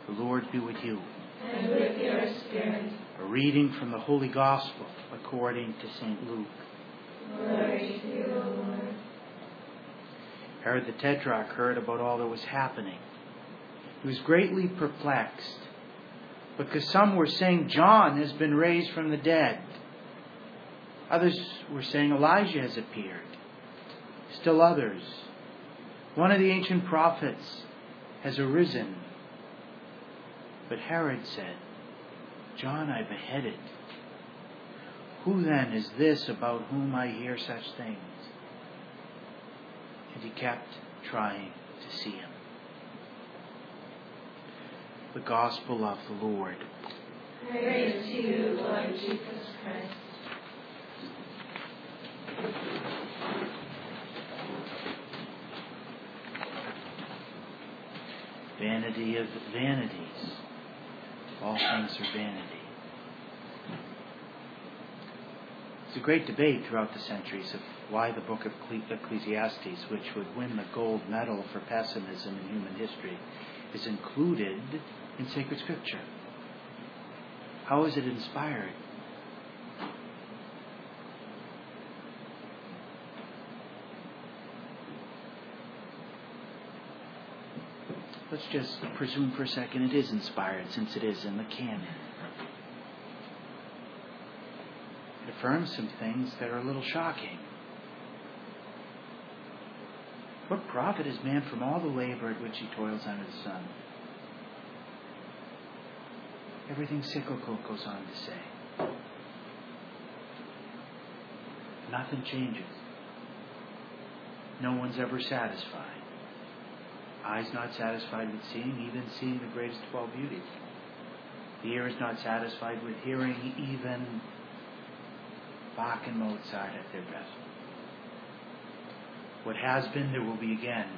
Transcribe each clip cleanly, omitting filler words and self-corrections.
The Lord be with you. And with your spirit. A reading from the Holy Gospel according to St. Luke. Glory to you, Lord. Herod the Tetrarch heard about all that was happening. He was greatly perplexed, because some were saying John has been raised from the dead. Others were saying Elijah has appeared. Still others, one of the ancient prophets has arisen. But Herod said, John I beheaded. Who then is this about whom I hear such things? And he kept trying to see him. The Gospel of the Lord. Praise to you, Lord Jesus Christ. Vanity of vanities. All things are vanity. It's a great debate throughout the centuries of why the book of Ecclesiastes, which would win the gold medal for pessimism in human history, is included in sacred scripture. How is it inspired? Let's just presume for a second it is inspired, since it is in the canon. It affirms some things that are a little shocking. What profit is man from all the labor at which he toils under the sun? Everything cyclical, goes on to say. Nothing changes. No one's ever satisfied. Eyes not satisfied with seeing, even seeing the greatest of all beauties. The ear is not satisfied with hearing, even Bach and Mozart at their best. What has been, there will be again.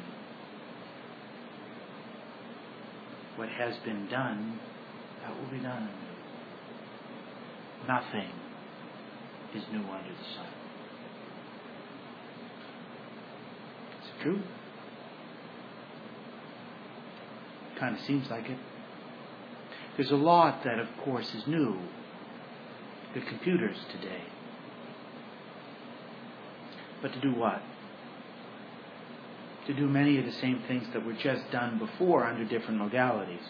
What has been done, that will be done anew. Nothing is new under the sun. Is it true? Kind of seems like it. There's a lot that, of course, is new. The computers today. But to do what? To do many of the same things that were just done before under different modalities.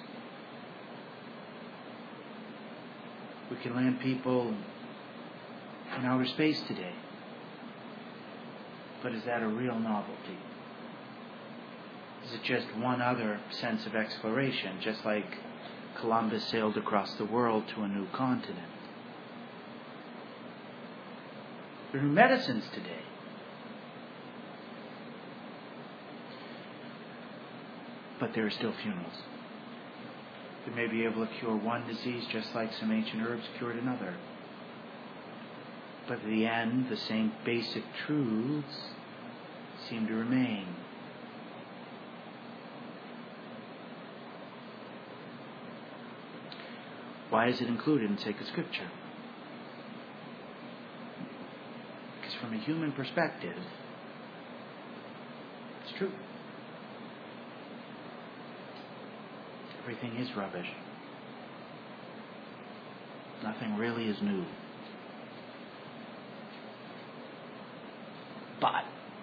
We can land people in outer space today. But is that a real novelty? Is it just one other sense of exploration, just like Columbus sailed across the world to a new continent? There are new medicines today. But there are still funerals. They may be able to cure one disease just like some ancient herbs cured another. But at the end, the same basic truths seem to remain. Why is it included in sacred scripture? Because from a human perspective, it's true. Everything is rubbish. Nothing really is new. But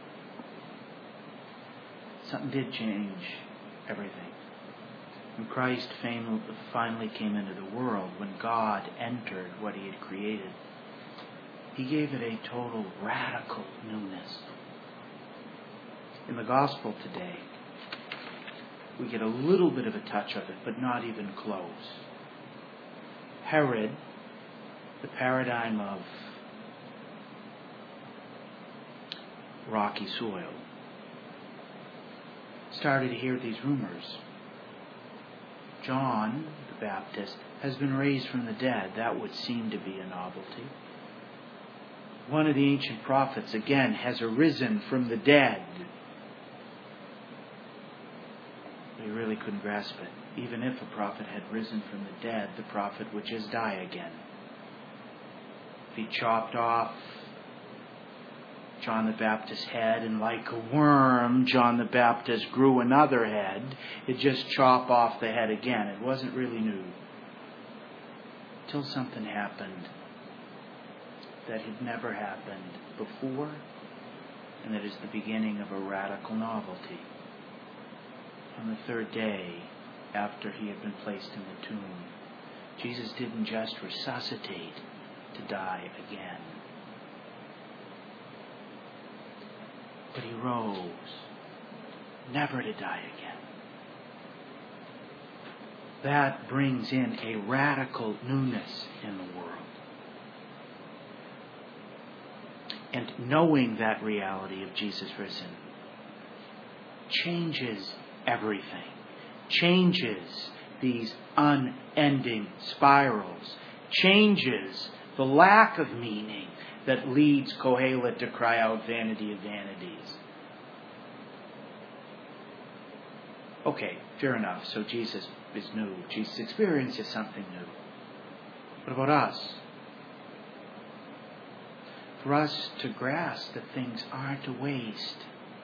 something did change everything. When Christ finally came into the world, when God entered what He had created, He gave it a total, radical newness. In the Gospel today, we get a little bit of a touch of it, but not even close. Herod, the paradigm of rocky soil, started to hear these rumors. John the Baptist has been raised from the dead. That would seem to be a novelty. One of the ancient prophets, again, has arisen from the dead. They really couldn't grasp it. Even if a prophet had risen from the dead, the prophet would just die again. If he chopped off John the Baptist's head, and like a worm, John the Baptist grew another head. It just chopped off the head again. It wasn't really new. Till something happened that had never happened before, and that is the beginning of a radical novelty. On the third day, after he had been placed in the tomb, Jesus didn't just resuscitate to die again, but he rose, never to die again. That brings in a radical newness in the world. And knowing that reality of Jesus risen changes everything. Changes these unending spirals. Changes the lack of meaning that leads Kohelet to cry out, vanity of vanities. Okay, fair enough. So Jesus is new. Jesus' experience is something new. What about us? For us to grasp that things aren't a waste,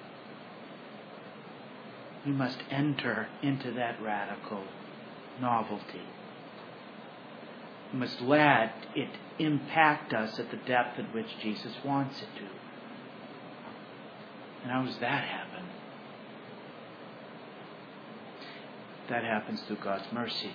we must enter into that radical novelty. We must let it impact us at the depth at which Jesus wants it to. And how does that happen? That happens through God's mercy.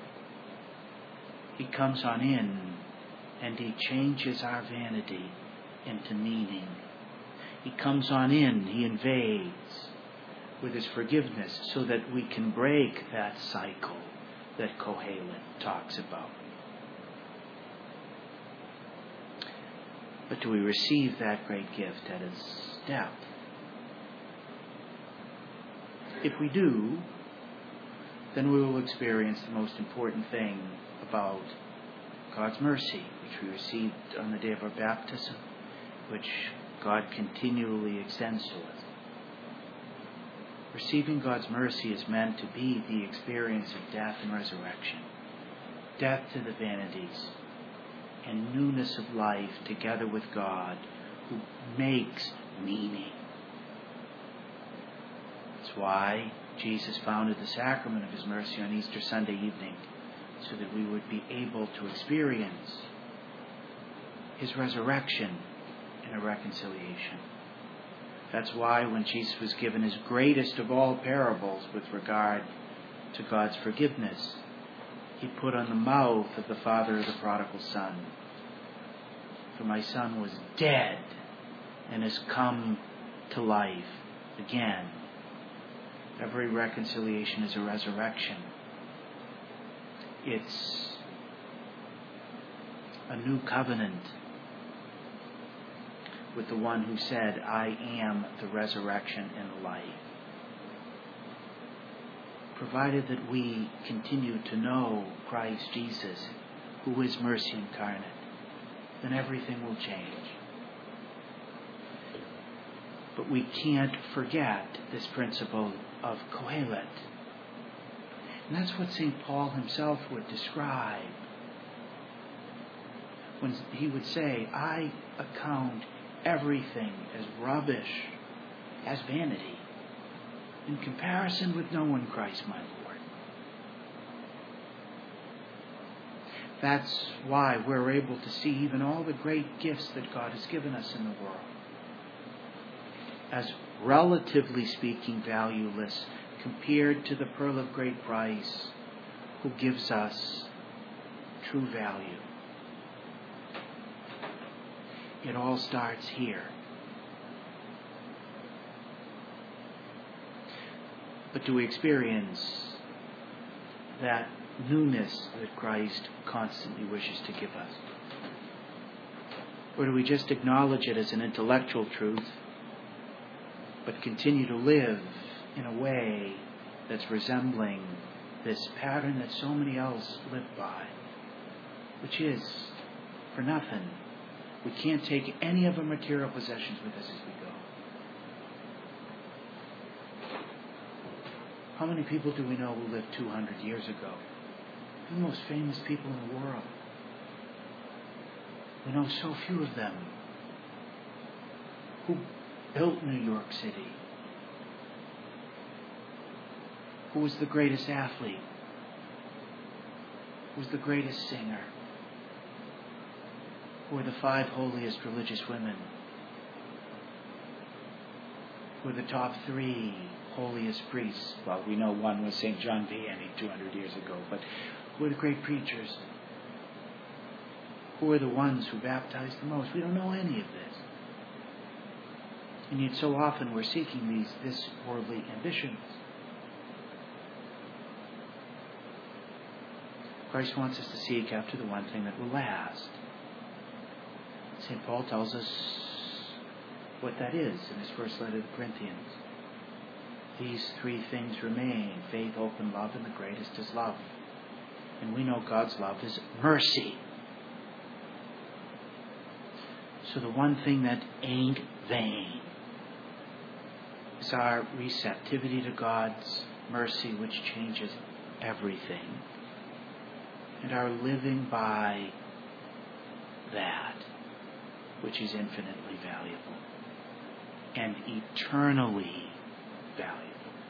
He comes on in and He changes our vanity into meaning. He comes on in, He invades with His forgiveness so that we can break that cycle that Kohelet talks about. But do we receive that great gift at its depth? If we do, then we will experience the most important thing about God's mercy, which we received on the day of our baptism, which God continually extends to us. Receiving God's mercy is meant to be the experience of death and resurrection. Death to the vanities and newness of life together with God who makes meaning. That's why Jesus founded the sacrament of His mercy on Easter Sunday evening, so that we would be able to experience His resurrection in a reconciliation. That's why when Jesus was given His greatest of all parables with regard to God's forgiveness, He put on the mouth of the father of the prodigal son, "For my son was dead and has come to life again." Every reconciliation is a resurrection. It's a new covenant with the one who said, "I am the resurrection and the life." Provided that we continue to know Christ Jesus, who is mercy incarnate, then everything will change. But we can't forget this principle of Kohelet. And that's what St. Paul himself would describe when he would say, "I account everything as rubbish, as vanity, in comparison with knowing Christ my Lord." That's why we're able to see even all the great gifts that God has given us in the world as relatively speaking valueless compared to the pearl of great price who gives us true value. It all starts here. But do we experience that newness that Christ constantly wishes to give us? Or do we just acknowledge it as an intellectual truth, but continue to live in a way that's resembling this pattern that so many else live by, which is, for nothing, we can't take any of our material possessions with us as we go. How many people do we know who lived 200 years ago? The most famous people in the world. We know so few of them. Who built New York City? Who was the greatest athlete? Who was the greatest singer? Who were the 5 holiest religious women? Who were the top 3 holiest priests? Well, we know one was St. John Vianney 200 years ago, but who were the great preachers? Who were the ones who baptized the most? We don't know any of this. And yet so often we're seeking this worldly ambitions. Christ wants us to seek after the one thing that will last. St. Paul tells us what that is in his first letter to the Corinthians. These 3 things remain: faith, hope, and love, and the greatest is love. And we know God's love is mercy. So the one thing that ain't vain is our receptivity to God's mercy, which changes everything, and our living by that which is infinitely valuable and eternally valuable.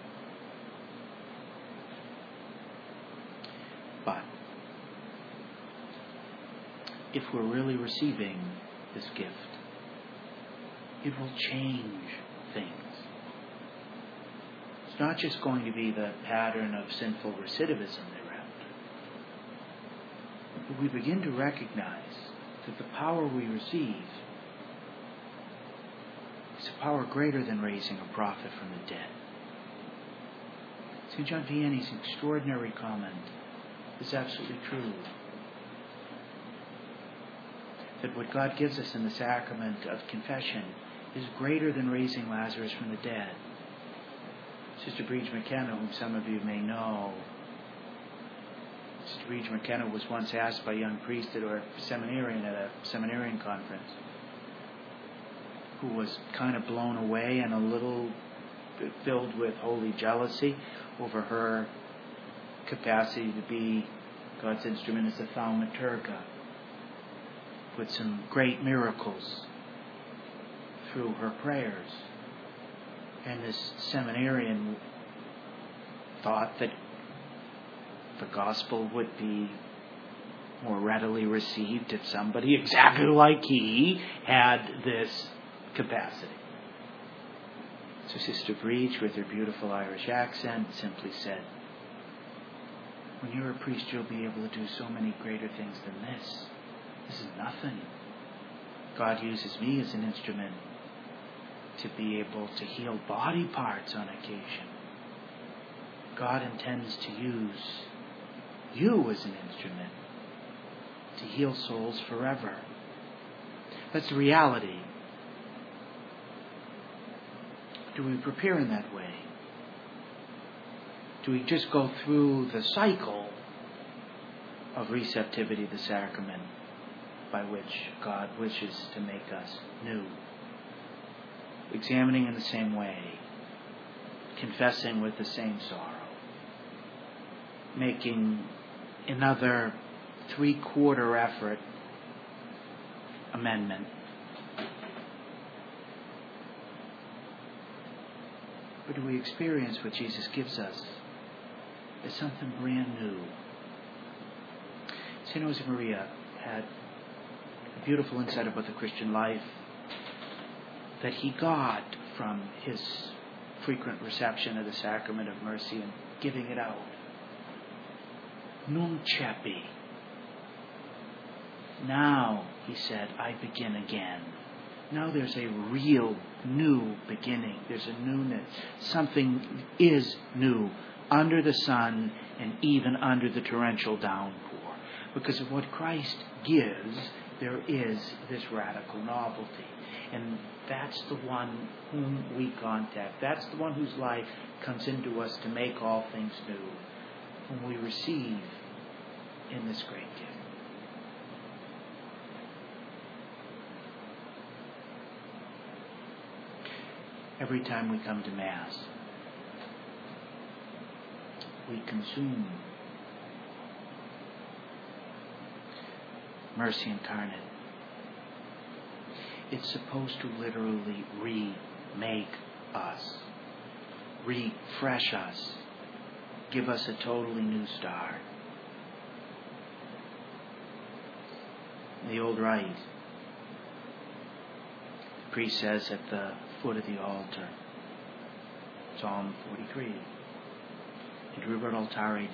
But if we're really receiving this gift, it will change things. It's not just going to be the pattern of sinful recidivism thereafter. But we begin to recognize that the power we receive is a power greater than raising a prophet from the dead. St. John Vianney's extraordinary comment is absolutely true. That what God gives us in the sacrament of confession is greater than raising Lazarus from the dead. Sister Breege McKenna, whom some of you may know, Sister Breege McKenna was once asked by a young priest or a seminarian at a seminarian conference, who was kind of blown away and a little filled with holy jealousy over her capacity to be God's instrument as a thaumaturga, with some great miracles through her prayers. And this seminarian thought that the gospel would be more readily received if somebody exactly like he had this capacity. So Sister Breege, with her beautiful Irish accent, simply said, when you're a priest, you'll be able to do so many greater things than this. This is nothing. God uses me as an instrument to be able to heal body parts on occasion. God intends to use you as an instrument to heal souls forever. That's the reality. Do we prepare in that way? Do we just go through the cycle of receptivity to the sacrament by which God wishes to make us new? Examining in the same way, confessing with the same sorrow, making another 3/4 effort amendment. Or do we experience what Jesus gives us as something brand new? St. Josemaria had a beautiful insight about the Christian life that he got from his frequent reception of the sacrament of mercy and giving it out. Nunc cepi. Now, he said, I begin again. Now there's a real new beginning. There's a newness. Something is new under the sun and even under the torrential downpour. Because of what Christ gives, there is this radical novelty. And that's the one whom we contact. That's the one whose life comes into us to make all things new, whom we receive in this great gift. Every time we come to Mass, we consume mercy incarnate. It's supposed to literally remake us, refresh us, give us a totally new start. The old rite, the priest says at the foot of the altar, Psalm 43, Introit altare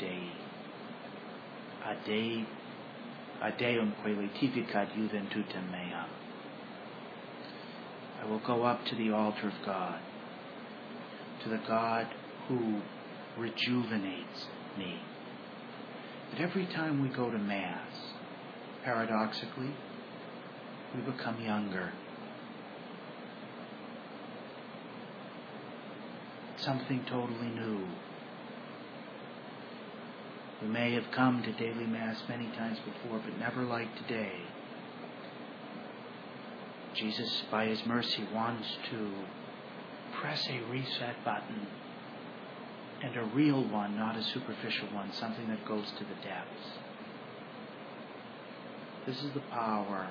Dei, ad Deum que laetificat iudem tutem meam. I will go up to the altar of God, to the God who rejuvenates me. But every time we go to Mass, paradoxically, we become younger. Something totally new. We may have come to daily Mass many times before, but never like today. Jesus, by His mercy, wants to press a reset button, and a real one, not a superficial one, something that goes to the depths. This is the power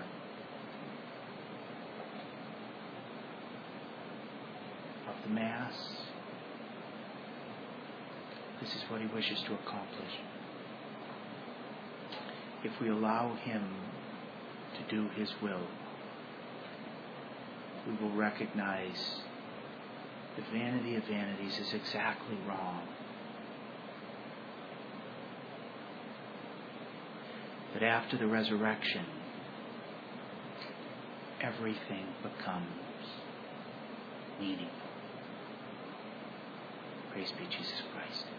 of the Mass. This is what He wishes to accomplish. If we allow Him to do His will, we will recognize the vanity of vanities is exactly wrong. That after the resurrection, everything becomes meaningful. Praise be Jesus Christ.